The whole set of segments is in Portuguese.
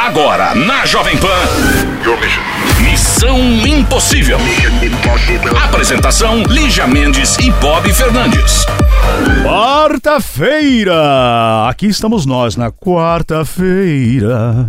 Agora, na Jovem Pan, Missão Impossível. Apresentação, Lígia Mendes e Bob Fernandes. Quarta-feira! Aqui estamos nós, na quarta-feira.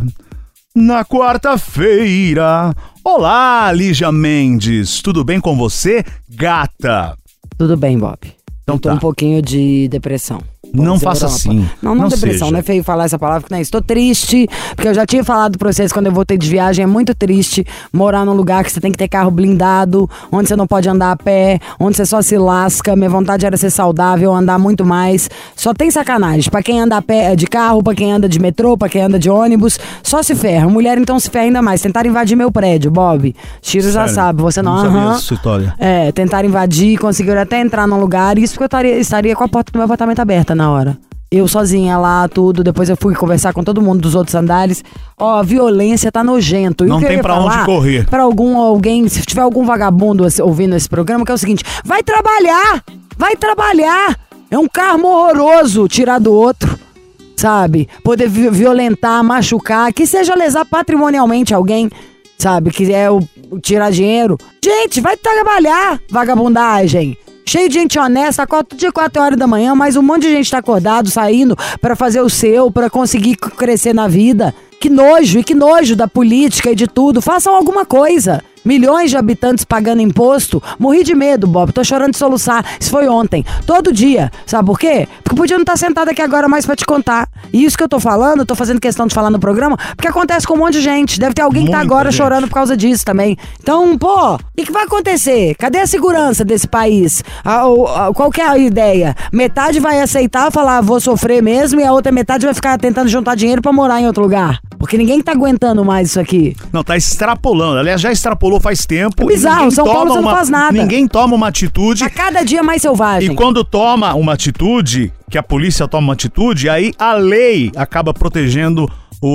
Na quarta-feira. Olá, Lígia Mendes. Tudo bem com você, gata? Tudo bem, Bob. Então Tô tá. um pouquinho de depressão. Não faça assim. Não depressão, seja. não é feio falar essa palavra, porque não é isso. Tô triste, porque eu já tinha falado pra vocês quando eu voltei de viagem, é muito triste morar num lugar que você tem que ter carro blindado, onde você não pode andar a pé, onde você só se lasca. Minha vontade era ser saudável, andar muito mais. Só tem sacanagem. Pra quem anda a pé de carro, pra quem anda de metrô, pra quem anda de ônibus, só se ferra. Mulher então se ferra ainda mais. Tentaram invadir meu prédio, Bob. Chiro já Sério? sabe, você não. Sabia essa história. Tentaram invadir, conseguiram até entrar num lugar, isso porque eu estaria com a porta do meu apartamento aberta na hora. Eu sozinha lá, tudo. Depois eu fui conversar com todo mundo dos outros andares. Ó, a violência tá nojento. E Não o que eu tem ia pra falar onde correr. Pra alguém, se tiver algum vagabundo ouvindo esse programa, que é o seguinte: vai trabalhar! Vai trabalhar! É um karma horroroso tirar do outro, sabe? Poder violentar, machucar, que seja lesar patrimonialmente alguém, sabe? Que é o tirar dinheiro. Gente, vai trabalhar, vagabundagem! Cheio de gente honesta, acorda todo dia 4 horas da manhã, mas um monte de gente tá acordado, saindo pra fazer o seu, pra conseguir crescer na vida. Que nojo da política e de tudo. Façam alguma coisa. Milhões de habitantes pagando imposto. Morri de medo, Bob. Tô chorando de soluçar. Isso foi ontem. Todo dia. Sabe por quê? Porque eu podia não estar sentada aqui agora mais pra te contar. E isso que eu tô falando, tô fazendo questão de falar no programa, porque acontece com um monte de gente. Deve ter alguém que tá Muita agora gente. chorando por causa disso também. Então, pô, o que vai acontecer? Cadê a segurança desse país? Qual que é a ideia? Metade vai aceitar, falar, vou sofrer mesmo, e a outra metade vai ficar tentando juntar dinheiro pra morar em outro lugar. Porque ninguém tá aguentando mais isso aqui. Não, tá extrapolando. Aliás, já extrapolou faz tempo. É bizarro, Ninguém São Paulo toma você não faz nada. Ninguém toma uma atitude. Tá cada dia mais selvagem. E quando toma uma atitude, que a polícia toma uma atitude, aí a lei acaba protegendo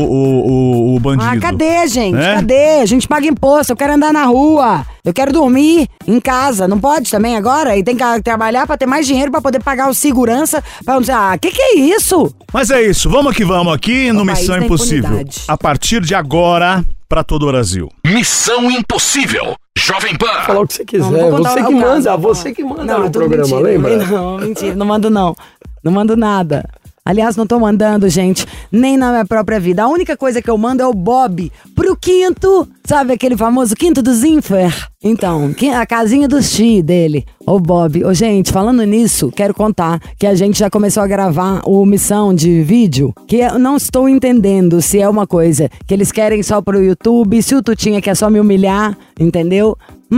o bandido. Ah, cadê, gente? Né? Cadê? A gente paga imposto, eu quero andar na rua, eu quero dormir em casa. Não pode também agora? E tem que trabalhar pra ter mais dinheiro pra poder pagar o segurança, pra não dizer, que é isso? Mas é isso, vamos que vamos aqui no país Missão da Impossível. impunidade. A partir de agora, pra todo o Brasil. Missão Impossível. Jovem Pan. Falar o que você quiser, Não vou contar você o que caso, manda, não. você que manda Não, no é tudo programa, mentira. lembra? Não, mentira, não mando não. Não mando nada. Aliás, não tô mandando, gente, nem na minha própria vida. A única coisa que eu mando é o Bob pro quinto, sabe aquele famoso quinto do Zinfer? Então, a casinha do Xi dele, o Bob. Gente, falando nisso, quero contar que a gente já começou a gravar o Missão de vídeo, que eu não estou entendendo se é uma coisa que eles querem só pro YouTube, se o Tutinha quer só me humilhar, entendeu?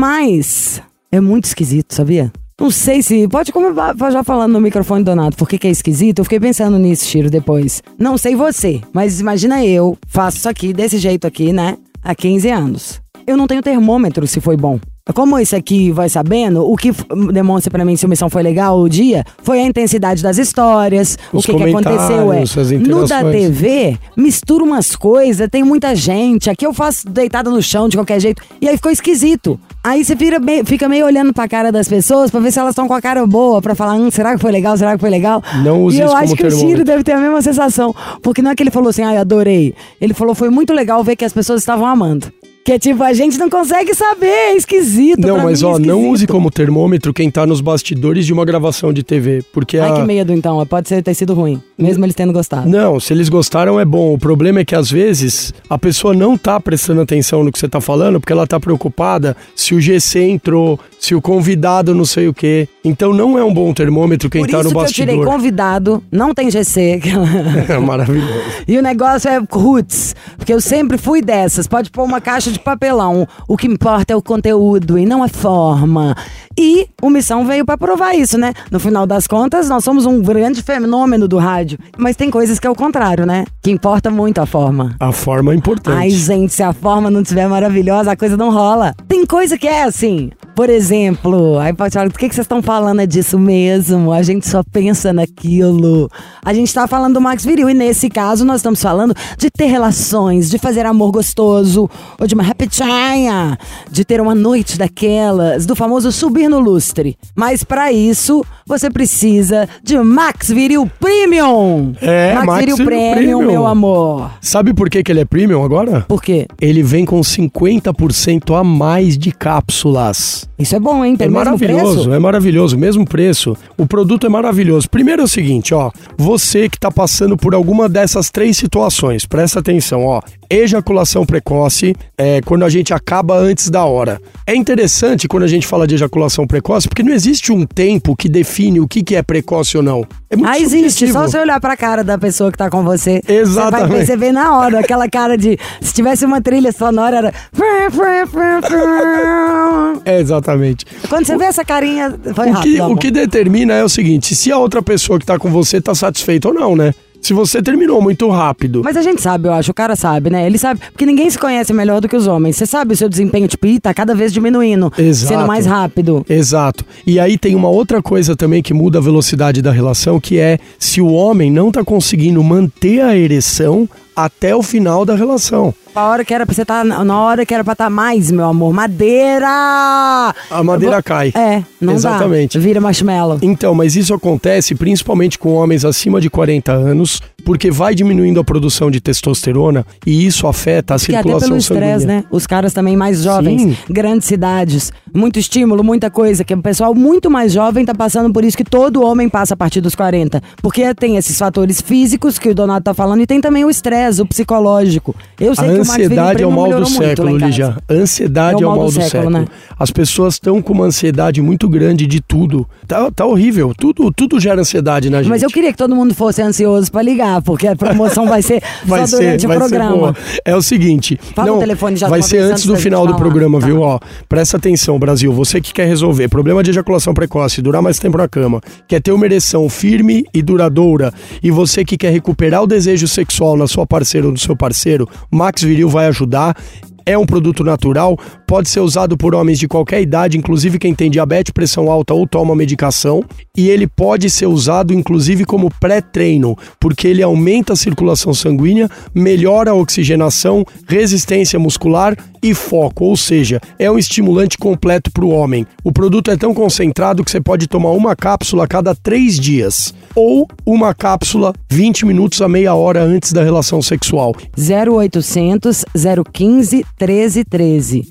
Mas é muito esquisito, sabia? Não sei se... Pode começar já falando no microfone, Donato, por que é esquisito? Eu fiquei pensando nisso, Chiro, depois. Não sei você, mas imagina eu, faço isso aqui, desse jeito aqui, né? Há 15 anos. Eu não tenho termômetro se foi bom. Como esse aqui vai sabendo, o que demonstra pra mim se a missão foi legal o dia, foi a intensidade das histórias, Os o que aconteceu comentários, as no da interações. TV, mistura umas coisas, tem muita gente, aqui eu faço deitada no chão de qualquer jeito, e aí ficou esquisito. Aí você fica meio olhando pra cara das pessoas pra ver se elas estão com a cara boa, pra falar, será que foi legal, será que foi legal? Não use E eu isso acho como que o Chiro termômetro. deve ter a mesma sensação, porque não é que ele falou assim, adorei. Ele falou, foi muito legal ver que as pessoas estavam amando. Que é tipo, a gente não consegue saber, é esquisito. Não, pra mas mim é não esquisito. use como termômetro quem tá nos bastidores de uma gravação de TV, porque Ai, que medo então, pode ter sido ruim, mesmo eles tendo gostado. Não, se eles gostaram é bom. O problema é que às vezes a pessoa não tá prestando atenção no que você tá falando porque ela tá preocupada se o GC entrou, se o convidado não sei o quê. Então não é um bom termômetro quem Por tá isso no que eu bastidor. tirei convidado, não tem GC. É maravilhoso. E o negócio é roots, porque eu sempre fui dessas. Pode pôr uma caixa de papelão. O que importa é o conteúdo e não a forma. E o Missão veio pra provar isso, né? No final das contas, nós somos um grande fenômeno do rádio. Mas tem coisas que é o contrário, né? Que importa muito a forma. A forma é importante. Ai, gente, se a forma não estiver maravilhosa, a coisa não rola. Tem coisa que é assim, Por exemplo, aí pode falar, o que vocês estão falando é disso mesmo? A gente só pensa naquilo. A gente tá falando do Max Viril e nesse caso nós estamos falando de ter relações, de fazer amor gostoso, ou de uma rapidinha, de ter uma noite daquelas, do famoso subir no lustre. Mas pra isso, você precisa de Max Viril Premium. Max Viril Premium, meu amor. Sabe por que ele é Premium agora? Por quê? Ele vem com 50% a mais de cápsulas. Isso é bom, hein? Pelo mesmo preço? É maravilhoso, mesmo preço. O produto é maravilhoso. Primeiro é o seguinte, ó, você que tá passando por alguma dessas 3 situações, presta atenção, ó. Ejaculação precoce, quando a gente acaba antes da hora. É interessante quando a gente fala de ejaculação precoce, porque não existe um tempo que define o que é precoce ou não. É muito existe, só você olhar pra cara da pessoa que tá com você. Exatamente. Você vai perceber na hora, aquela cara de, se tivesse uma trilha sonora, era... Exatamente. Quando você vê essa carinha, foi rápido. O que determina é o seguinte, se a outra pessoa que tá com você tá satisfeita ou não, né? Se você terminou muito rápido. Mas a gente sabe, eu acho, o cara sabe, né? Ele sabe, porque ninguém se conhece melhor do que os homens. Você sabe o seu desempenho, tipo, tá cada vez diminuindo. Exato. Sendo mais rápido. Exato. E aí tem uma outra coisa também que muda a velocidade da relação, que é se o homem não tá conseguindo manter a ereção até o final da relação. A hora que era pra você estar, na hora que era pra estar mais, meu amor. Madeira! A madeira cai. Não exatamente. Dá. Vira marshmallow. Então, mas isso acontece principalmente com homens acima de 40 anos, porque vai diminuindo a produção de testosterona e isso afeta a circulação até pelo sanguínea. estresse, né? Os caras também mais jovens, Sim. Grandes cidades, muito estímulo, muita coisa, que o pessoal muito mais jovem tá passando por isso que todo homem passa a partir dos 40. Porque tem esses fatores físicos que o Donato tá falando e tem também o estresse, o psicológico. Eu sei que a ansiedade é o mal do século, Lígia. Ansiedade é o mal do século. Né? As pessoas estão com uma ansiedade muito grande de tudo. Tá horrível. Tudo gera ansiedade na gente. Mas eu queria que todo mundo fosse ansioso pra ligar, porque a promoção vai ser só durante o programa. É o seguinte. Fala o telefone já. Vai ser antes do final do programa, viu? Ó, presta atenção, Brasil. Você que quer resolver problema de ejaculação precoce, durar mais tempo na cama, quer ter uma ereção firme e duradoura, e você que quer recuperar o desejo sexual na sua parceira ou no seu parceiro, Max Viril vai ajudar. É um produto natural, pode ser usado por homens de qualquer idade, inclusive quem tem diabetes, pressão alta ou toma medicação. E ele pode ser usado inclusive como pré-treino, porque ele aumenta a circulação sanguínea, melhora a oxigenação, resistência muscular e foco, ou seja, é um estimulante completo para o homem. O produto é tão concentrado que você pode tomar uma cápsula a cada 3 dias, ou uma cápsula 20 minutos a meia hora antes da relação sexual. 0800 015 1313.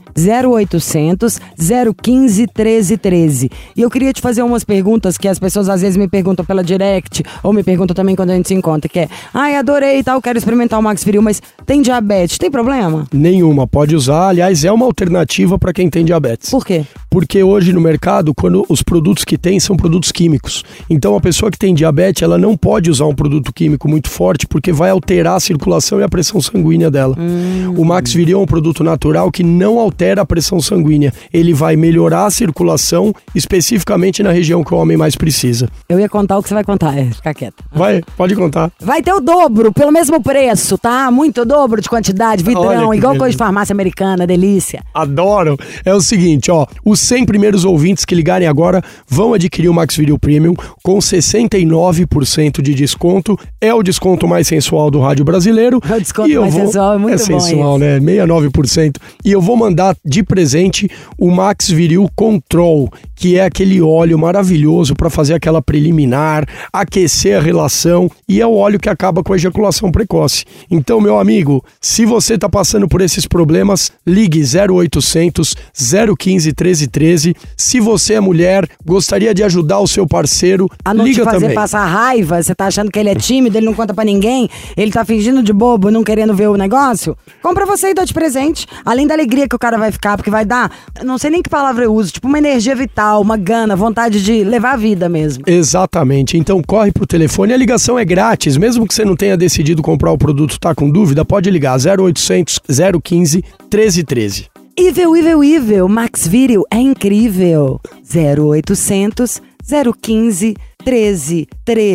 0800 015 1313. E eu queria te fazer umas perguntas que as pessoas às vezes me perguntam pela direct, ou me perguntam também quando a gente se encontra, que é: ai, adorei e tal, quero experimentar o Max Viril, mas tem diabetes, tem problema? Nenhuma, pode usar. Aliás, é uma alternativa para quem tem diabetes. Por quê? Porque hoje no mercado, quando os produtos que tem são produtos químicos. Então a pessoa que tem diabetes, ela não pode usar um produto químico muito forte, porque vai alterar a circulação e a pressão sanguínea dela. O Max Viril é um produto natural que não altera a pressão sanguínea. Ele vai melhorar a circulação, especificamente na região que o homem mais precisa. Eu ia contar o que você vai contar, fica quieto. Vai, pode contar. Vai ter o dobro, pelo mesmo preço, tá? Muito dobro de quantidade, vidrão, igual coisa de farmácia americana, delícia. Adoro. É o seguinte, ó, os 100 primeiros ouvintes que ligarem agora vão adquirir o Max Viril Premium com 69% de desconto. É o desconto mais sensual do rádio brasileiro. É o desconto mais sensual, é muito bom. É sensual, né? 69%. E eu vou mandar de presente o Max Viril Control, que é aquele óleo maravilhoso para fazer aquela preliminar, aquecer a relação, e é o óleo que acaba com a ejaculação precoce. Então, meu amigo, se você tá passando por esses problemas, ligue 0800 015 1313. Se você é mulher, gostaria de ajudar o seu parceiro, a não liga te fazer também. Passar raiva, você tá achando que ele é tímido, ele não conta pra ninguém, ele tá fingindo de bobo, não querendo ver o negócio? Compra você e dá de presente. Além da alegria que o cara vai ficar, porque vai dar, não sei nem que palavra eu uso, tipo uma energia vital, uma gana, vontade de levar a vida mesmo. Exatamente. Então corre pro telefone, a ligação é grátis, mesmo que você não tenha decidido comprar o produto, tá com dúvida, pode ligar 0800 015 1313. Evil, Max Viril é incrível. 0800 015 13.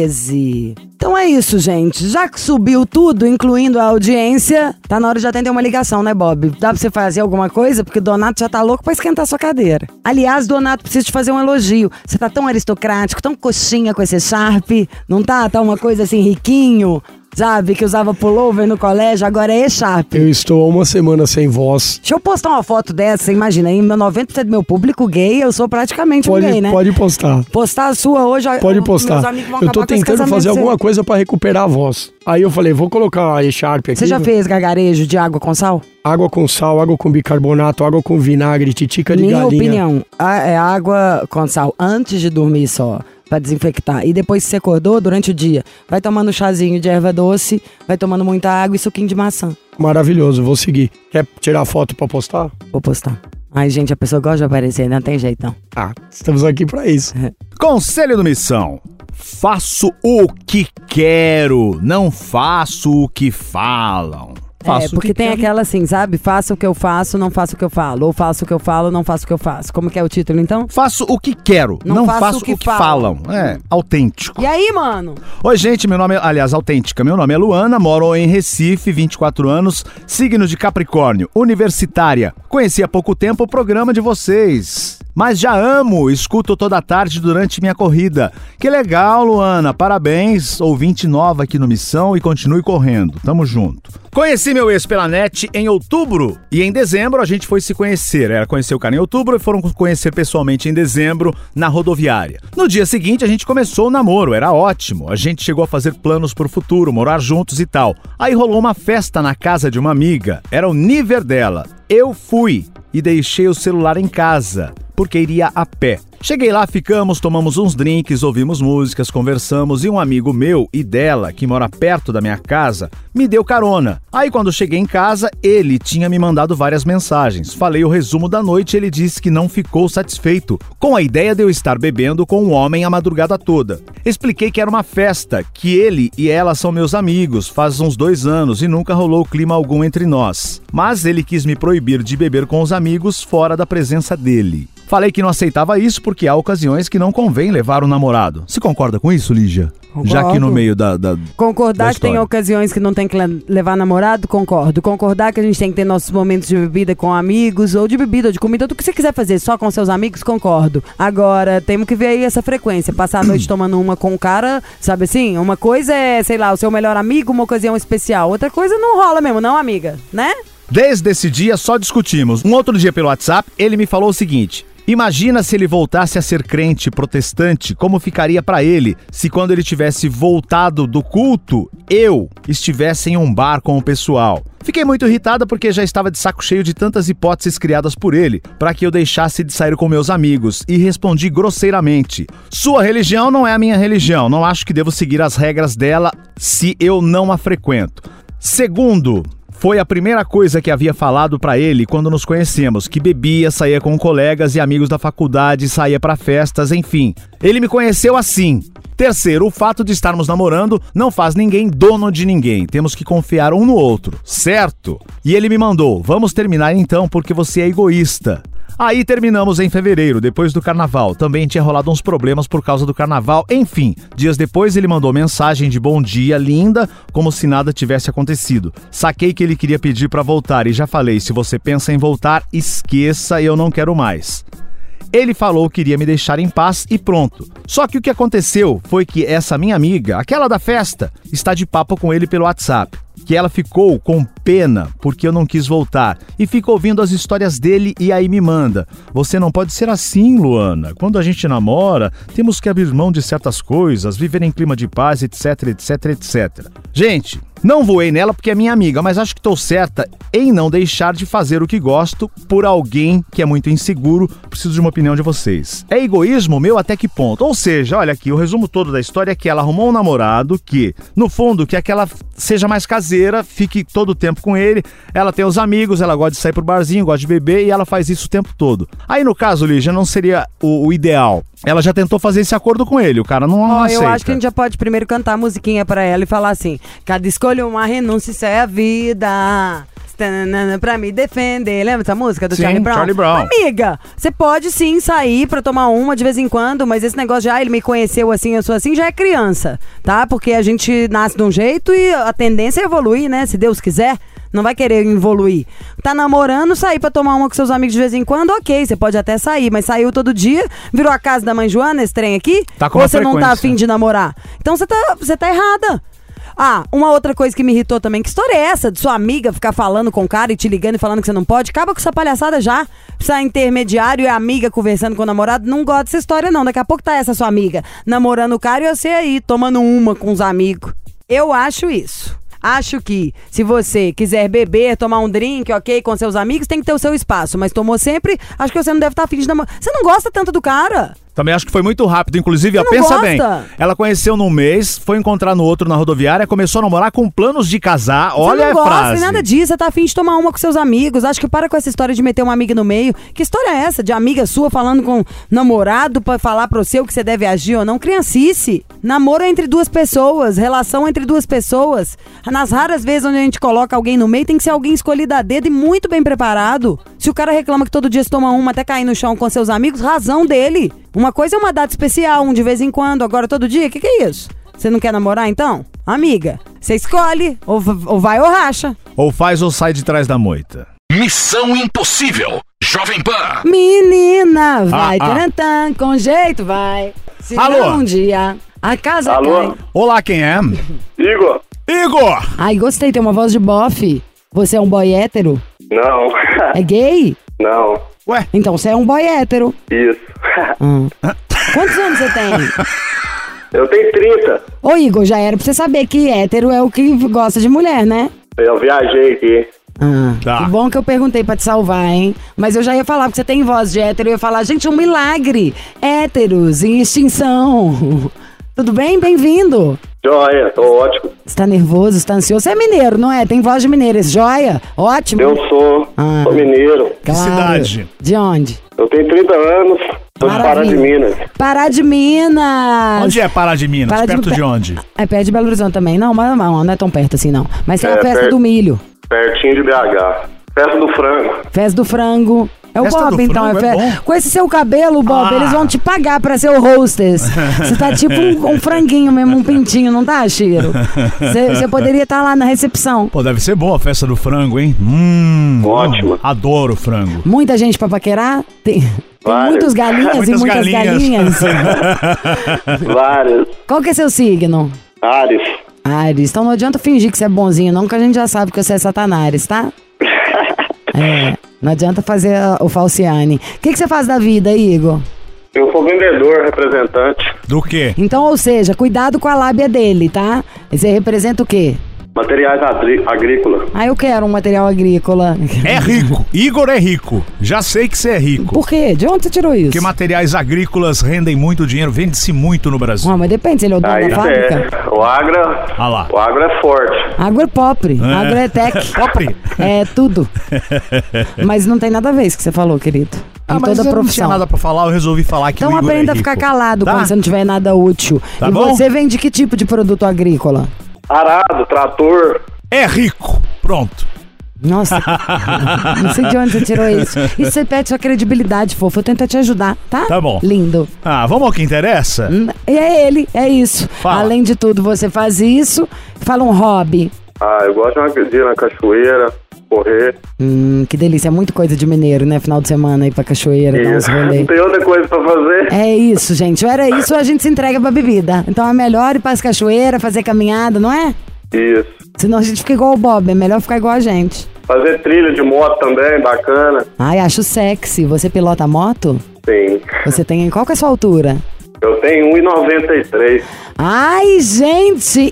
Então é isso, gente. Já que subiu tudo, incluindo a audiência, tá na hora de atender uma ligação, né, Bob? Dá pra você fazer alguma coisa? Porque o Donato já tá louco pra esquentar sua cadeira. Aliás, Donato, preciso te fazer um elogio. Você tá tão aristocrático, tão coxinha com esse Sharp. Não tá? Tá uma coisa assim, riquinho. Sabe, que usava pullover no colégio, agora é E-Sharp. Eu estou há uma semana sem voz. Deixa eu postar uma foto dessa, você imagina aí, 90% do meu público gay, eu sou praticamente um gay, né? Pode postar. Postar a sua hoje, pode postar. Meus amigos vão eu tô acabar com esse tentando fazer alguma coisa pra recuperar a voz. Aí eu falei, vou colocar a E-Sharp aqui. Você já fez gargarejo de água com sal? Água com sal, água com bicarbonato, água com vinagre, titica de galinha. Minha opinião, é água com sal antes de dormir só. Pra desinfectar. E depois que você acordou, durante o dia, vai tomando chazinho de erva doce, vai tomando muita água e suquinho de maçã. Maravilhoso, vou seguir. Quer tirar foto pra postar? Vou postar. Ai, gente, a pessoa gosta de aparecer, não tem jeito, não. Estamos aqui pra isso. Conselho do Missão. Faço o que quero, não faço o que falam. Porque tem aquela assim, sabe? Faço o que eu faço, não faço o que eu falo. Ou faço o que eu falo, não faço o que eu faço. Como que é o título, então? Faço o que quero, não faço o que falam. É, autêntico. E aí, mano? Oi, gente, meu nome é... Aliás, autêntica. Meu nome é Luana, moro em Recife, 24 anos, signo de Capricórnio, universitária. Conheci há pouco tempo o programa de vocês. Mas já amo, escuto toda tarde durante minha corrida. Que legal, Luana, parabéns, ouvinte nova aqui no Missão e continue correndo, tamo junto. Conheci meu ex pela net em outubro e em dezembro a gente foi se conhecer. Ela conheceu o cara em outubro e foram conhecer pessoalmente em dezembro na rodoviária. No dia seguinte a gente começou o namoro, era ótimo. A gente chegou a fazer planos pro futuro, morar juntos e tal. Aí rolou uma festa na casa de uma amiga, era o nível dela. Eu fui e deixei o celular em casa, porque iria a pé. Cheguei lá, ficamos, tomamos uns drinks, ouvimos músicas, conversamos e um amigo meu e dela, que mora perto da minha casa, me deu carona. Aí quando cheguei em casa, ele tinha me mandado várias mensagens. Falei o resumo da noite e ele disse que não ficou satisfeito com a ideia de eu estar bebendo com um homem a madrugada toda. Expliquei que era uma festa, que ele e ela são meus amigos, faz uns 2 anos e nunca rolou clima algum entre nós. Mas ele quis me proibir de beber com os amigos fora da presença dele. Falei que não aceitava isso porque há ocasiões que não convém levar o namorado. Você concorda com isso, Lígia? Concordo. Já que no meio da Concordar que tem ocasiões que não tem que levar namorado, concordo. Concordar que a gente tem que ter nossos momentos de bebida com amigos, ou de bebida, ou de comida, do que você quiser fazer só com seus amigos, concordo. Agora, temos que ver aí essa frequência. Passar a noite tomando uma com o cara, sabe assim? Uma coisa é, sei lá, o seu melhor amigo, uma ocasião especial. Outra coisa não rola mesmo, não, amiga? Né? Desde esse dia só discutimos. Um outro dia pelo WhatsApp, ele me falou o seguinte: imagina se ele voltasse a ser crente protestante, como ficaria pra ele se quando ele tivesse voltado do culto, eu estivesse em um bar com o pessoal. Fiquei muito irritada porque já estava de saco cheio de tantas hipóteses criadas por ele para que eu deixasse de sair com meus amigos e respondi grosseiramente: sua religião não é a minha religião, não acho que devo seguir as regras dela se eu não a frequento. Segundo, foi a primeira coisa que havia falado pra ele quando nos conhecemos, que bebia, saía com colegas e amigos da faculdade, saía pra festas, enfim. Ele me conheceu assim. Terceiro, o fato de estarmos namorando não faz ninguém dono de ninguém. Temos que confiar um no outro, certo? E ele me mandou: vamos terminar então porque você é egoísta. Aí terminamos em fevereiro, depois do carnaval. Também tinha rolado uns problemas por causa do carnaval. Enfim, dias depois ele mandou mensagem de bom dia, linda, como se nada tivesse acontecido. Saquei que ele queria pedir pra voltar e já falei: se você pensa em voltar, esqueça, eu não quero mais. Ele falou que iria me deixar em paz e pronto. Só que o que aconteceu foi que essa minha amiga, aquela da festa, está de papo com ele pelo WhatsApp. Que ela ficou com pena porque eu não quis voltar e fica ouvindo as histórias dele e aí me manda: você não pode ser assim, Luana. Quando a gente namora, temos que abrir mão de certas coisas, viver em clima de paz, etc, etc, etc. Gente, não voei nela porque é minha amiga, mas acho que estou certa em não deixar de fazer o que gosto por alguém que é muito inseguro. Preciso de uma opinião de vocês. É egoísmo meu até que ponto? Ou seja, olha aqui, o resumo todo da história é que ela arrumou um namorado que, no fundo, quer que ela seja mais caseira, fique todo o tempo com ele. Ela tem os amigos, ela gosta de sair pro barzinho, gosta de beber e ela faz isso o tempo todo. Aí no caso, Lígia, não seria o ideal. Ela já tentou fazer esse acordo com ele, o cara não aceita. Eu acho que a gente já pode primeiro cantar a musiquinha pra ela e falar assim: cada escolha uma renúncia, isso é a vida. pra me defender. Lembra essa música do Sim, Charlie Brown? Charlie Brown. Amiga, você pode sim sair pra tomar uma de vez em quando, mas esse negócio já, ele me conheceu assim, eu sou assim, já é criança, tá? Porque a gente nasce de um jeito e a tendência é evoluir, né? Se Deus quiser. Não vai querer evoluir. Tá namorando, sair pra tomar uma com seus amigos de vez em quando, ok, você pode até sair, mas saiu todo dia, virou a casa da mãe Joana, esse trem aqui? Tá com ou uma você não tá frequência. afim de namorar? Então você tá errada. Ah, uma outra coisa que me irritou também, que história é essa de sua amiga ficar falando com o cara e te ligando e falando que você não pode? Acaba com essa palhaçada já. Precisa intermediário e a amiga conversando com o namorado, não gosta dessa história não. Daqui a pouco tá essa sua amiga namorando o cara e você aí, tomando uma com os amigos. Eu acho isso. Acho que se você quiser beber, tomar um drink, ok, com seus amigos, tem que ter o seu espaço. Mas tomou sempre, acho que você não deve estar afim de namorar. Você não gosta tanto do cara. Também acho que foi muito rápido. Inclusive, Você ó, não pensa gosta? bem. Ela conheceu num mês, foi encontrar no outro na rodoviária, começou a namorar com planos de casar. Olha Você não a gosta frase. nem nada disso, você tá afim de tomar uma com seus amigos. Acho que para com essa história de meter uma amiga no meio. Que história é essa? De amiga sua falando com namorado pra falar pro seu que você deve agir ou não? Criancice. Namoro é entre duas pessoas, relação é entre duas pessoas. Nas raras vezes onde a gente coloca alguém no meio, tem que ser alguém escolhido a dedo e muito bem preparado. Se o cara reclama que todo dia se toma uma até cair no chão com seus amigos, razão dele. Uma coisa é uma data especial, um de vez em quando, agora todo dia, que é isso? Você não quer namorar então? Amiga, você escolhe, ou vai ou racha. Ou faz ou sai de trás da moita. Missão Impossível. Jovem Pan. Menina, vai, Ah, ah. tantã, com jeito, vai. Se Alô? não um dia a casa Alô? cai. Olá, quem é? Igor? Igor! Ai, gostei, tem uma voz de bofe. Você é um boy hétero? Não. É gay? Não. Ué, Então você é um boy hétero. Isso. Quantos anos você tem? Eu tenho 30. Ô Igor, já era pra você saber que hétero é o que gosta de mulher, né? Eu viajei aqui. Ah, Tá. que bom que eu perguntei pra te salvar, hein? Mas eu já ia falar, porque você tem voz de hétero, eu ia falar, gente, um milagre. Héteros em extinção. Tudo bem? Bem-vindo. Joia, tô ótimo. Você tá nervoso, você tá ansioso? Você é mineiro, não é? Tem voz de mineiro, esse joia? Ótimo. Eu sou mineiro. Que cidade? De onde? Eu tenho 30 anos. Sou de Pará de Maravilha. Minas. Pará de Minas. Onde é Pará de Minas? Pará de- Perto de onde? É perto de Belo Horizonte também. Não, mas não é tão perto assim, não. Mas tem a É, festa perto. do milho. Pertinho de BH. Festa do frango. Festa do frango. É o Festa Bob, do então. frango é bom. Com esse seu cabelo, Bob, Ah. eles vão te pagar pra ser o hostess. Você tá tipo um franguinho mesmo, um pintinho, não tá, Chiro? Você poderia estar lá na recepção. Pô, deve ser boa a festa do frango, hein? Ótimo. Adoro frango. Muita gente pra paquerar? Tem Várias. muitos galinhas e Muitas muitas galinhas. galinhas. Vários. Qual que é seu signo? Ares. Ares. Então não adianta fingir que você é bonzinho, não, que a gente já sabe que você é Satanares, tá? Não adianta fazer o falciane. O que você faz da vida, Igor? Eu sou vendedor, representante. Do quê? Então, ou seja, cuidado com a lábia dele, tá? Você representa o quê? Materiais agrícolas. Ah, eu quero um material agrícola. É rico. Igor é rico. Já sei que você é rico. Por quê? De onde você tirou isso? Porque materiais agrícolas rendem muito dinheiro, vende-se muito no Brasil. Ah, mas depende, se ele é o dono Aí da fábrica. O agro. Ah lá. O agro é forte. Agro é pobre, agro é tech. Pobre. É tudo. Mas não tem nada a ver isso que você falou, querido. Em Ah, mas toda eu não tinha profissão. nada pra falar, eu resolvi falar que Então o Igor aprenda é a rico. ficar calado Tá? quando você não tiver nada útil. Tá E bom? você vende que tipo de produto agrícola? Arado, trator. É rico. Pronto. Nossa, não sei de onde você tirou isso. Isso você perde sua credibilidade, fofo. Eu tento te ajudar, tá? Tá bom. Lindo. Ah, vamos ao que interessa? E é ele, é isso. Fala. Além de tudo, você faz isso. Fala um hobby. Eu gosto de ir na cachoeira, correr. Que delícia. É muito coisa de mineiro, né? Final de semana ir pra cachoeira, dar uns Não rolês. tem outra coisa pra fazer. É isso, gente. Ou era isso ou a gente se entrega pra bebida. Então é melhor ir pras cachoeiras, fazer caminhada, não é? Isso. Senão a gente fica igual o Bob. É melhor ficar igual a gente. Fazer trilha de moto também, bacana. Ai, acho sexy. Você pilota moto? Sim. Você tem... Qual que é a sua altura? Eu tenho 1,93. Ai, gente,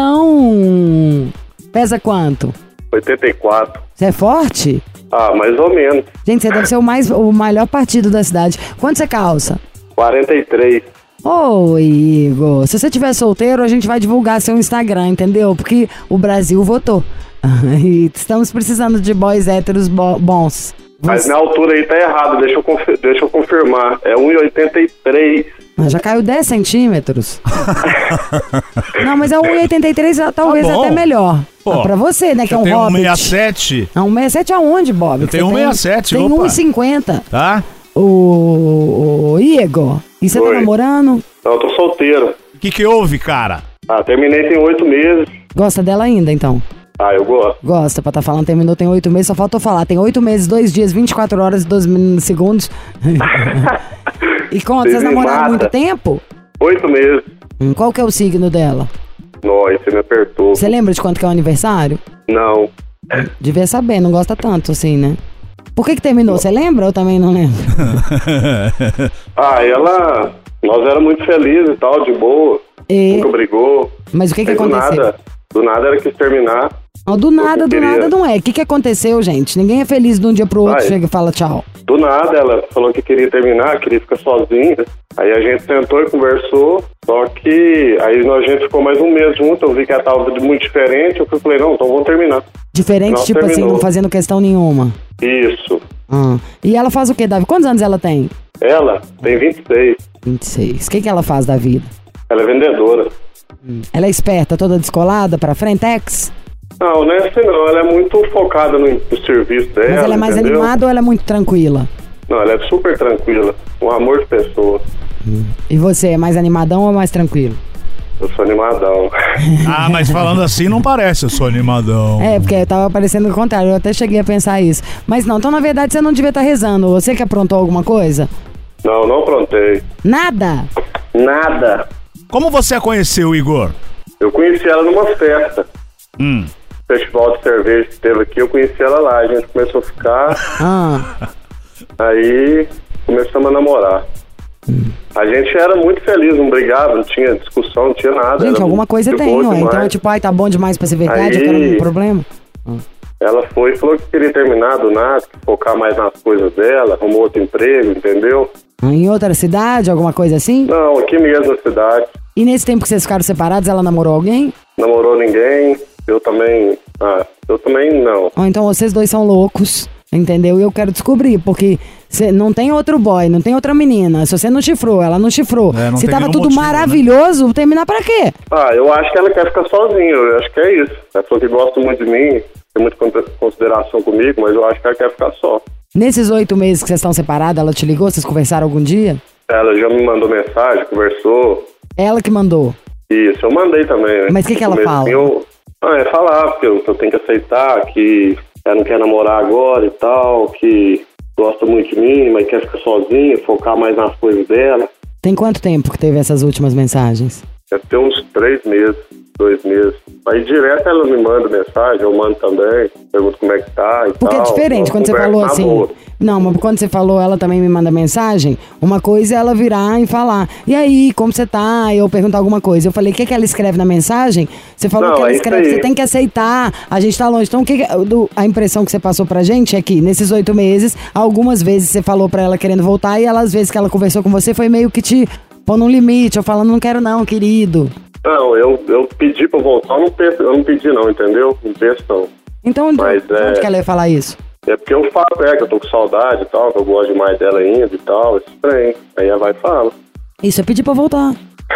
Igão! Pesa quanto? 84. Você é forte? Mais ou menos. Gente, você deve ser o melhor partido da cidade. Quanto você calça? 43. Ô, Igor, se você estiver solteiro, a gente vai divulgar seu Instagram, entendeu? Porque o Brasil votou. E estamos precisando de boys héteros bons. Mas minha altura aí tá errada, deixa eu confirmar. É 1,83. Já caiu 10 centímetros. Não, mas a 1,83 talvez Tá bom. até melhor. Pô, Pra você, né, que é um tem hobbit. 1,67. Não, 1,67 aonde, Bob? Eu tenho 1,67, Tem opa. 1,50. Tá? O Igor, e você tá Oi. namorando? Não, eu tô solteiro. O que houve, cara? Terminei tem 8 meses. Gosta dela ainda, então? Eu gosto. Gosta, pra tá falando, terminou tem 8 meses, só faltou falar. Tem 8 meses, 2 dias, 24 horas e 12 segundos. E conta, vocês Vocês me namoraram matam. muito tempo? 8 meses. Qual que é o signo dela? Nossa, você me apertou. Você lembra de quanto que é o aniversário? Não. Devia saber, não gosta tanto assim, né? Por que terminou? Você lembra? Eu também não lembro. Ela... Nós éramos muito felizes e tal, de boa. E... Nunca brigou. Mas o que Aí aconteceu? Do nada ela quis terminar. Não, do nada não é. O que aconteceu, gente? Ninguém é feliz de um dia pro outro, chega e fala tchau. Do nada ela falou que queria terminar, queria ficar sozinha. Aí a gente sentou e conversou. Só que aí a gente ficou mais um mês junto. Eu vi que ela tava muito diferente. Eu falei, não, então vamos terminar. Diferente, Não, tipo terminou. assim, não fazendo questão nenhuma. Isso. E ela faz o quê, Davi? Quantos anos ela tem? Ela tem 26. 26. O que ela faz da vida? Ela é vendedora. Ela é esperta, toda descolada, pra frentex? Não, não é assim não. Ela é muito focada no serviço dela. Mas ela é mais entendeu? animada ou ela é muito tranquila? Não, ela é super tranquila. Um amor de pessoa. E você, é mais animadão ou mais tranquilo? Eu sou animadão. Mas falando assim não parece, eu sou animadão. É, porque tava parecendo o contrário, eu até cheguei a pensar isso. Mas não, então na verdade você não devia estar rezando. Você que aprontou alguma coisa? Não aprontei. Nada? Nada. Como você a conheceu, Igor? Eu conheci ela numa festa. Festival de cerveja que teve aqui, eu conheci ela lá. A gente começou a ficar. Aí começamos a namorar. A gente era muito feliz, não brigava, não tinha discussão, não tinha nada. Gente, era alguma coisa de tem, boa ué. demais. Então é tipo, tá bom demais pra ser verdade, Aí- eu quero um problema. Ela foi e falou que queria terminar do nada, que focar mais nas coisas dela, arrumou outro emprego, entendeu? Em outra cidade, alguma coisa assim? Não, aqui mesmo na cidade. E nesse tempo que vocês ficaram separados, ela namorou alguém? Namorou ninguém, eu também não. Ou então vocês dois são loucos, entendeu? E eu quero descobrir, porque não tem outro boy, não tem outra menina. Se você não chifrou, ela não chifrou. Não Se tem tava nenhum tudo motivo, maravilhoso, terminar pra quê? Eu acho que ela quer ficar sozinha, eu acho que é isso. Ela falou que gosta muito de mim, tem muita consideração comigo, mas eu acho que ela quer ficar só. Nesses 8 meses que vocês estão separados, ela te ligou? Vocês conversaram algum dia? Ela já me mandou mensagem, conversou. Ela que mandou. Isso, eu mandei também, né? Mas o que ela No fala? comecinho, é falar, porque eu tenho que aceitar que ela não quer namorar agora e tal, que gosta muito de mim, mas quer ficar sozinha, focar mais nas coisas dela. Tem quanto tempo que teve essas últimas mensagens? Deve ter uns 3 meses, 2 meses. Aí direto ela me manda mensagem, eu mando também, pergunto como é que tá e Porque tal. é diferente, quando você Conversa falou na assim... boa. Não, mas quando você falou, ela também me manda mensagem, uma coisa é ela virar e falar, e aí, como você tá? E eu perguntar alguma coisa. Eu falei, o que ela escreve na mensagem? Você falou Não, que ela é isso escreve, aí. você tem que aceitar, a gente tá longe. Então, a impressão que você passou pra gente é que, nesses 8 meses, algumas vezes você falou pra ela querendo voltar, e às vezes que ela conversou com você, foi meio que te pondo um limite, eu falando, não quero não, querido. Não, eu pedi pra voltar, eu não pedi não, entendeu? Não penso não. Então, Mas, onde que ela ia falar isso? É porque eu falo, que eu tô com saudade e tal, que eu gosto demais dela ainda e tal, esse trem. Aí ela vai e fala. Isso é pedir pra voltar.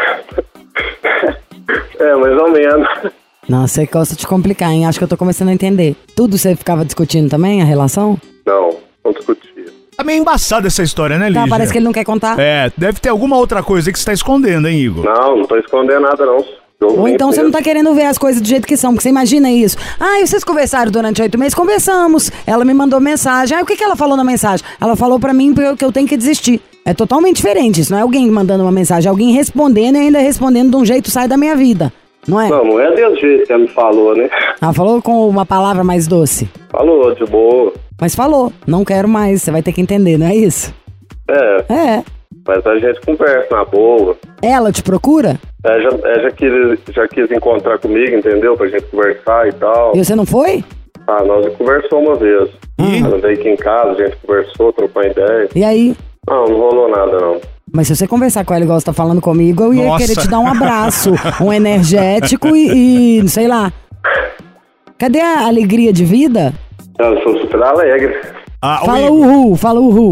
Mais ou menos. Nossa, você gosta de complicar, hein? Acho que eu tô começando a entender. Tudo você ficava discutindo também, a relação? Não discutia. Tá meio embaçada essa história, né, Lígia? Tá, parece que ele não quer contar. Deve ter alguma outra coisa que você tá escondendo, hein, Igor? Não tô escondendo nada não. Ou então você não tá querendo ver as coisas do jeito que são, porque você imagina isso. E vocês conversaram durante 8 meses? Conversamos. Ela me mandou mensagem. O que ela falou na mensagem? Ela falou pra mim que eu tenho que desistir. É totalmente diferente. Isso não é alguém mandando uma mensagem, é alguém respondendo e ainda respondendo de um jeito sai da minha vida. Não é? Não é desse jeito que ela me falou, né? Ela falou com uma palavra mais doce. Falou, de boa. Mas falou, não quero mais, você vai ter que entender, não é isso? É. Mas a gente conversa na boa. Ela te procura? Já quis encontrar comigo, entendeu? Pra gente conversar e tal. E você não foi? Nós conversamos uma vez. Ela veio aqui em casa, a gente conversou, trocou uma ideia. E aí? Não rolou nada, não. Mas se você conversar com ela igual você tá falando comigo, eu ia Nossa. querer te dar um abraço, um energético e sei lá. Cadê a alegria de vida? Eu sou super alegre. Fala uhul, fala uhul.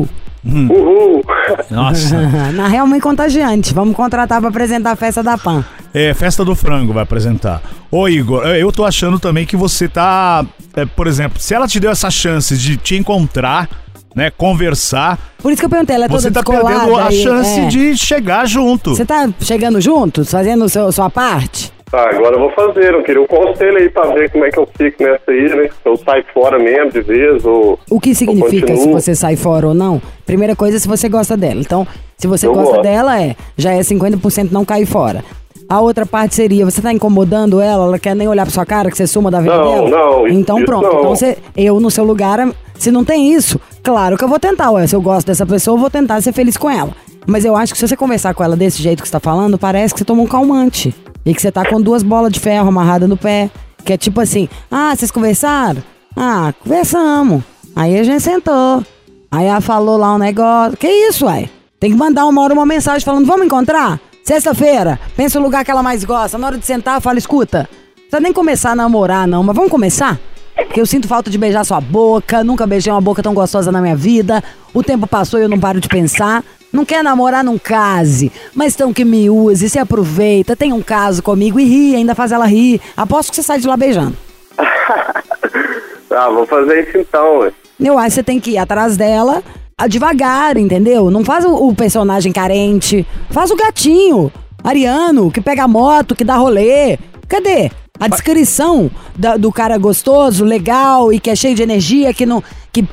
Uhul! Nossa. Na real, muito contagiante. Vamos contratar pra apresentar a festa da PAN. É, Festa do Frango vai apresentar. Ô, Igor, eu tô achando também que você tá... por exemplo, se ela te deu essa chance de te encontrar, né, conversar... Por isso que eu perguntei, ela é toda você tá descolada. perdendo a chance de chegar junto. Você tá chegando juntos, fazendo sua parte? Tá, agora eu vou fazer. Eu queria um conselho aí pra ver como é que eu fico nessa aí, né? Se eu saio fora mesmo de vez ou... O que significa se você sai fora ou não? Primeira coisa, se você gosta dela. Então, se você gosta dela, já é 50% não cair fora. A outra parte seria, você tá incomodando ela quer nem olhar pra sua cara, que você suma da vida dela? Não, então isso pronto, não. então eu no seu lugar, se não tem isso, claro que eu vou tentar, se eu gosto dessa pessoa, eu vou tentar ser feliz com ela. Mas eu acho que se você conversar com ela desse jeito que você tá falando, parece que você tomou um calmante. E que você tá com 2 bolas de ferro amarradas no pé. Que é tipo assim, vocês conversaram? Conversamos. Aí a gente sentou. Aí ela falou lá um negócio. Que isso, uai? Tem que mandar uma mensagem falando, vamos encontrar? Sexta-feira, pensa no lugar que ela mais gosta. Na hora de sentar, fala, escuta, não precisa nem começar a namorar não, mas vamos começar? Porque eu sinto falta de beijar sua boca, nunca beijei uma boca tão gostosa na minha vida. O tempo passou e eu não paro de pensar. Não quer namorar, não case. Mas então que me use, se aproveita, tem um caso comigo e ri, ainda faz ela rir. Aposto que você sai de lá beijando. Vou fazer isso então, ué. Eu acho que você tem que ir atrás dela, devagar, entendeu? Não faz o personagem carente, faz o gatinho, ariano, que pega a moto, que dá rolê. Cadê? A descrição do cara gostoso, legal e que é cheio de energia, que não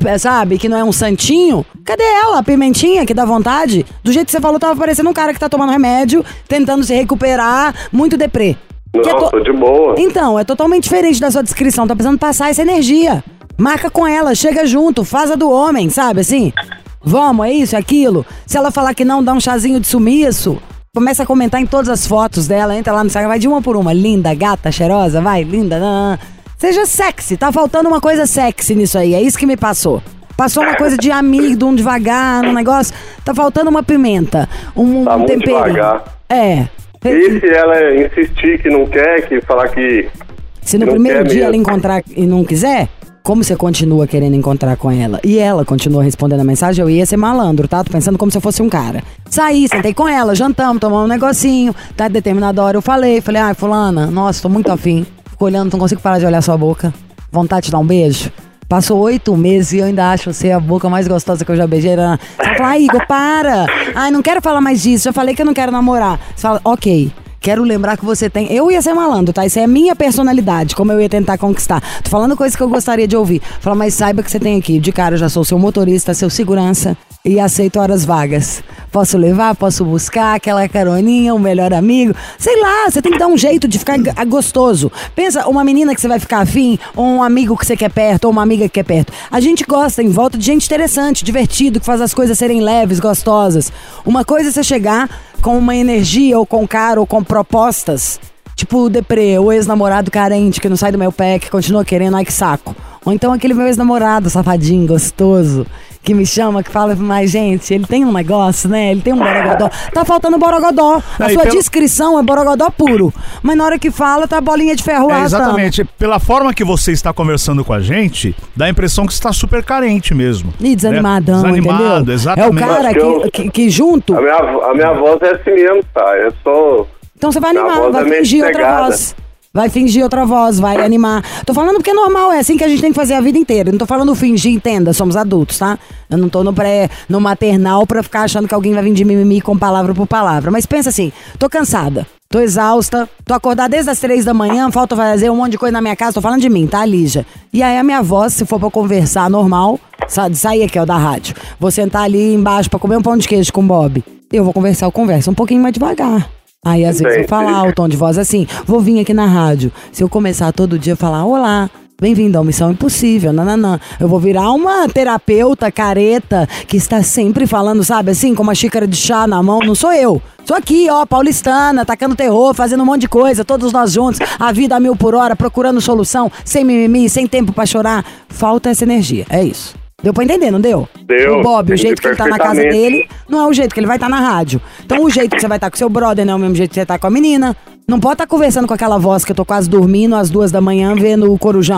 é um santinho. Cadê ela, a pimentinha que dá vontade? Do jeito que você falou, tava parecendo um cara que tá tomando remédio, tentando se recuperar, muito deprê. Não, tô de boa. Então, é totalmente diferente da sua descrição, tá precisando passar essa energia. Marca com ela, chega junto, faz a do homem, sabe assim? Vamos, é isso, é aquilo. Se ela falar que não, dá um chazinho de sumiço. Começa a comentar em todas as fotos dela, entra lá no Instagram, vai de uma por uma. Linda, gata, cheirosa, vai, linda. Seja sexy, tá faltando uma coisa sexy nisso aí, é isso que me passou. Passou uma coisa de amigo, de um devagar, um negócio. Tá faltando uma pimenta, um tempero. Devagar. É. E se ela insistir que não quer, que falar que... Se no primeiro dia ela encontrar e não quiser... Como você continua querendo encontrar com ela e ela continua respondendo a mensagem, eu ia ser malandro, tá? Tô pensando como se eu fosse um cara. Saí, sentei com ela, jantamos, tomamos um negocinho. Tá, determinada hora eu falei, fulana, nossa, tô muito afim. Fico olhando, não consigo parar de olhar sua boca. Vontade de dar um beijo. Passou 8 meses e eu ainda acho você a boca mais gostosa que eu já beijei. Você fala, Igor, para. Não quero falar mais disso, já falei que eu não quero namorar. Você fala, ok. Quero lembrar que você tem... Eu ia ser malandro, tá? Isso é a minha personalidade, como eu ia tentar conquistar. Tô falando coisas que eu gostaria de ouvir. Fala, mas saiba que você tem aqui. De cara, eu já sou seu motorista, seu segurança e aceito horas vagas. Posso levar, posso buscar aquela caroninha, o melhor amigo. Sei lá, você tem que dar um jeito de ficar gostoso. Pensa, uma menina que você vai ficar afim, ou um amigo que você quer perto, ou uma amiga que quer perto. A gente gosta em volta de gente interessante, divertido, que faz as coisas serem leves, gostosas. Uma coisa é você chegar com uma energia, ou com cara, ou com propostas, tipo o deprê, o ex-namorado carente que não sai do meu pé, que continua querendo, ai que saco. Ou então aquele meu ex-namorado safadinho, gostoso, que me chama, que fala, mas gente, ele tem um negócio, né? Ele tem um borogodó. Tá faltando borogodó. A sua descrição é borogodó puro. Mas na hora que fala, tá a bolinha de ferro arrastando. Exatamente. Pela forma que você está conversando com a gente, dá a impressão que você está super carente mesmo. E desanimadão, Desanimado, entendeu? exatamente. É o cara que junto... A minha voz é assim mesmo, tá? Eu sou... Então você vai animar, vai fingir outra voz. Vai fingir outra voz, vai animar. Tô falando porque é normal, é assim que a gente tem que fazer a vida inteira. Não tô falando fingir, entenda, somos adultos, tá? Eu não tô no maternal pra ficar achando que alguém vai vir de mimimi com palavra por palavra. Mas pensa assim, tô cansada, tô exausta, tô acordada desde as 3 da manhã, falta fazer um monte de coisa na minha casa, tô falando de mim, tá, Lígia? E aí a minha voz, se for pra conversar normal, sair aqui, ó, da rádio, vou sentar ali embaixo pra comer um pão de queijo com o Bob. Eu vou conversar, eu converso um pouquinho mais devagar. Aí às vezes eu falar o tom de voz assim, vou vir aqui na rádio. Se eu começar todo dia a falar, olá, bem-vindo ao Missão Impossível, nananã. Eu vou virar uma terapeuta careta que está sempre falando, sabe, assim, com uma xícara de chá na mão. Não sou eu. Sou aqui, ó, paulistana, tacando terror, fazendo um monte de coisa, todos nós juntos, a vida a 1000 por hora, procurando solução, sem mimimi, sem tempo pra chorar. Falta essa energia, é isso. Deu pra entender, não deu? Deu. O Bob, o jeito que ele tá na casa dele, não é o jeito que ele vai estar na rádio. Então o jeito que você vai estar com seu brother não é o mesmo jeito que você tá com a menina. Não pode estar conversando com aquela voz que eu tô quase dormindo às 2 da manhã vendo o Corujão.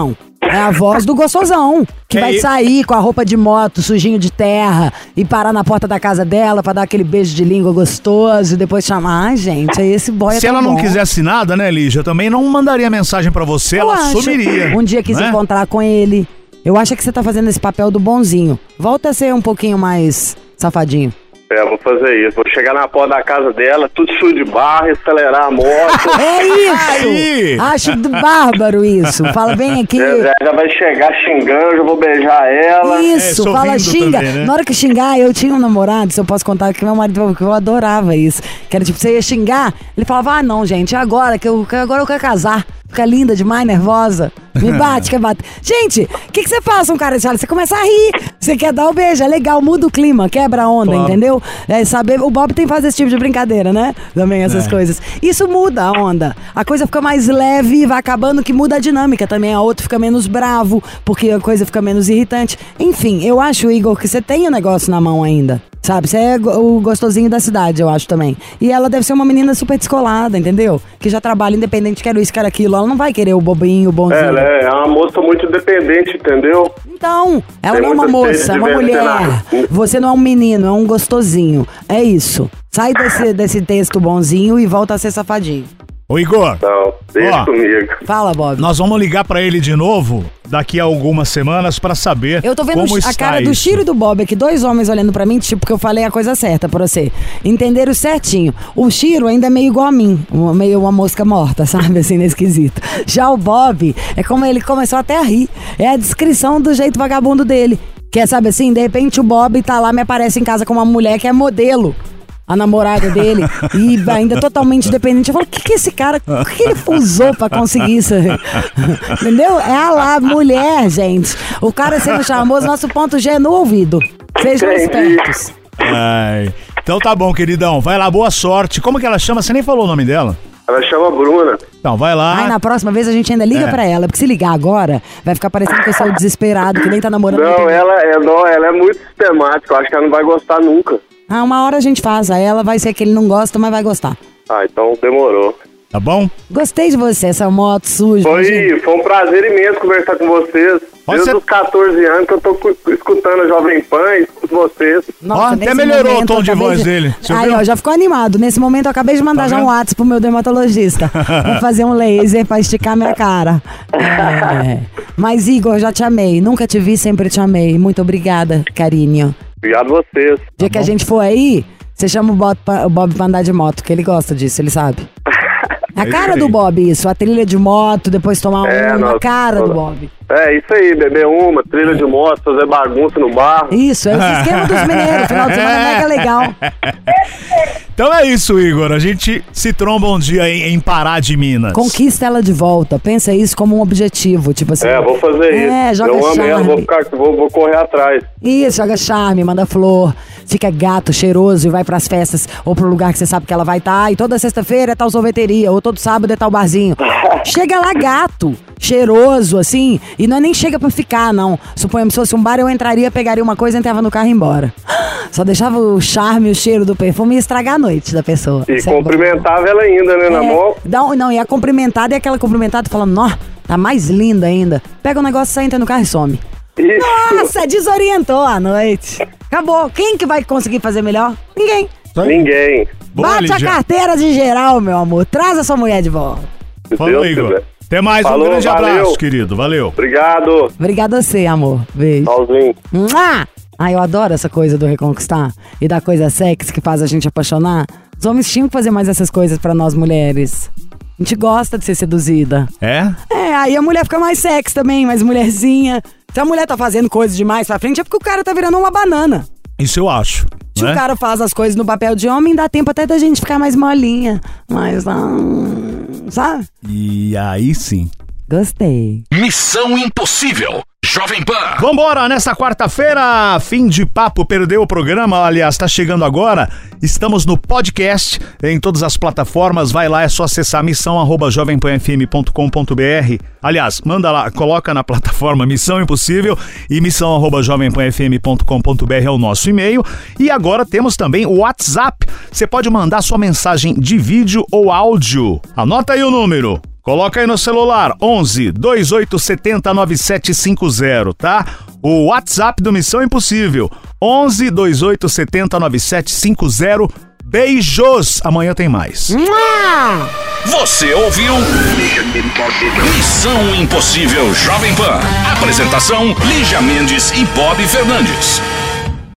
É a voz do gostosão, que vai sair com a roupa de moto, sujinho de terra, e parar na porta da casa dela pra dar aquele beijo de língua gostoso e depois chamar. Ai, gente, esse boy é Se ela não quisesse nada, né, Lígia, eu também não mandaria mensagem pra você, ela sumiria. Um dia quis encontrar com ele. Eu acho que você tá fazendo esse papel do bonzinho. Volta a ser um pouquinho mais safadinho. Vou fazer isso. Vou chegar na porta da casa dela, tudo sujo de barro, acelerar a moto. É isso! Aí. Acho bárbaro isso. Fala bem aqui. Já vai chegar xingando, eu vou beijar ela. Isso, fala, xinga. também, né? Na hora que xingar, eu tinha um namorado, se eu posso contar, que meu marido falou que eu adorava isso. Que era tipo, você ia xingar, ele falava, não, gente, agora agora eu quero casar. Fica linda demais, nervosa. Me bate, quer bater. Gente, o que você faz um cara de você começa a rir. Você quer dar o beijo, é legal, muda o clima, quebra a onda, entendeu? Saber, o Bob tem que fazer esse tipo de brincadeira, né? Também essas coisas. Isso muda a onda. A coisa fica mais leve, vai acabando que muda a dinâmica também. A outra fica menos bravo, porque a coisa fica menos irritante. Enfim, eu acho, Igor, que você tem o negócio na mão ainda. Sabe, você é o gostosinho da cidade, eu acho também. E ela deve ser uma menina super descolada, entendeu? Que já trabalha independente, quer isso, quer aquilo. Ela não vai querer o bobinho, o bonzinho. Ela é uma moça muito independente, entendeu? Então, ela Tem não é uma muita moça, é uma sede de mulher. vencer. Você não é um menino, é um gostosinho. É isso. Sai desse texto bonzinho e volta a ser safadinho. Ô, Igor. Não, deixa comigo. Fala, Bob. Nós vamos ligar pra ele de novo daqui a algumas semanas pra saber Eu tô vendo como a cara do isso. Chiro e do Bob aqui, dois homens olhando pra mim, tipo, que eu falei a coisa certa pra você. Entenderam certinho. O Chiro ainda é meio igual a mim, meio uma mosca morta, sabe, assim, nesse quesito. Já o Bob, é como ele começou até a rir. É a descrição do jeito vagabundo dele. Que é, sabe assim, de repente o Bob tá lá, me aparece em casa com uma mulher que é modelo. A namorada dele, e ainda totalmente dependente. Eu falo, o que esse cara, o que ele usou pra conseguir isso? Entendeu? É a lá, mulher, gente. O cara sendo charmoso, nosso ponto G é no ouvido. Sejam espertos. Ai. Então tá bom, queridão. Vai lá, boa sorte. Como que ela chama? Você nem falou o nome dela. Ela chama Bruna. Então, vai lá. Ai, na próxima vez a gente ainda liga pra ela, porque se ligar agora, vai ficar parecendo que eu sou desesperado, que nem tá namorando. Não, ela é muito sistemática. Eu acho que ela não vai gostar nunca. Ah, uma hora a gente faz. Aí ela vai ser que ele não gosta, mas vai gostar. Ah, então demorou. Tá bom? Gostei de você, essa moto suja. Foi um prazer imenso conversar com vocês. Desde os 14 anos que eu tô escutando a Jovem Pan e escuto vocês. Nossa, até melhorou o tom de voz dele. Você Aí, viu? ó, já ficou animado. Nesse momento eu acabei de mandar já um WhatsApp pro meu dermatologista. Vou fazer um laser pra esticar minha cara. Mas, Igor, já te amei. Nunca te vi, sempre te amei. Muito obrigada, carinho. Obrigado a vocês. Dia que a gente for aí, você chama o Bob pra andar de moto, que ele gosta disso, ele sabe. A cara do Bob, isso. A trilha de moto, depois tomar a cara do Bob. É, isso aí, beber uma, trilha de moto, fazer bagunça no barro. Isso, é o esquema dos mineiros. Final de semana é mega legal. Então é isso, Igor. A gente se tromba um dia em Pará de Minas. Conquista ela de volta. Pensa isso como um objetivo. Tipo assim. Vou fazer isso. Joga eu amo ela, charme. vou correr atrás. Isso, joga charme, manda flor. Fica gato, cheiroso e vai pras festas ou pro lugar que você sabe que ela vai estar. E toda sexta-feira é tal sorveteria, ou todo sábado é tal barzinho. Chega lá gato, cheiroso, assim. E não é nem chega pra ficar, não. Suponhamos, se fosse um bar, eu entraria, pegaria uma coisa, entrava no carro e ia embora. Só deixava o charme, o cheiro do perfume e estragar a noite da pessoa. E cumprimentava ela ainda, né, na mão? Não, e a cumprimentada, e aquela cumprimentada falando, nó, tá mais linda ainda. Pega o negócio, sai, entra no carro e some. Isso. Nossa, desorientou a noite. Acabou. Quem que vai conseguir fazer melhor? Ninguém. Ninguém. Bate a carteira de geral, meu amor. Traz a sua mulher de volta. Falou, Igor. Até mais, Falou, um grande valeu. abraço, querido. Valeu. Obrigado. Obrigada a você, amor. Beijo. Tchauzinho. Eu adoro essa coisa do reconquistar e da coisa sexy que faz a gente apaixonar. Os homens tinham que fazer mais essas coisas pra nós mulheres. A gente gosta de ser seduzida. É? Aí a mulher fica mais sexy também, mais mulherzinha. Se a mulher tá fazendo coisas demais pra frente, é porque o cara tá virando uma banana. Isso eu acho. Se o cara faz as coisas no papel de homem, dá tempo até da gente ficar mais molinha. Mas sabe? E aí sim. Gostei. Missão Impossível. Jovem Pan. Vambora, nessa quarta-feira, fim de papo, perdeu o programa, aliás, tá chegando agora, estamos no podcast, em todas as plataformas, vai lá, é só acessar missão@jovempanfm.com.br, aliás, manda lá, coloca na plataforma Missão Impossível e missão@jovempanfm.com.br é o nosso e-mail, e agora temos também o WhatsApp, você pode mandar sua mensagem de vídeo ou áudio, anota aí o número, Coloca aí no celular, 11 2870 9750, tá? O WhatsApp do Missão Impossível, 11 2870 9750. Beijos! Amanhã tem mais. Você ouviu Missão Impossível Jovem Pan. Apresentação, Lígia Mendes e Bob Fernandes.